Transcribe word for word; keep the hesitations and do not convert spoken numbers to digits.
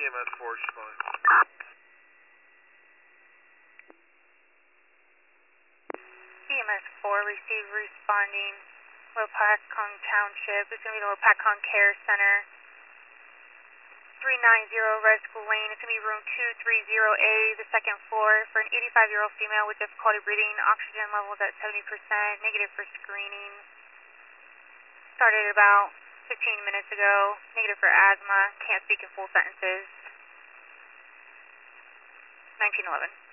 M S four respond. E M S four, receive responding. Lopakong Township. It's going to be the Lopakong Care Center. three ninety Red School Lane. It's going to be room two thirty A, the second floor, for an eighty-five-year-old female with difficulty breathing. Oxygen levels at seventy percent, negative for screening. Started about fifteen minutes ago. Negative for asthma. Can't speak in full sentences. nineteen eleven.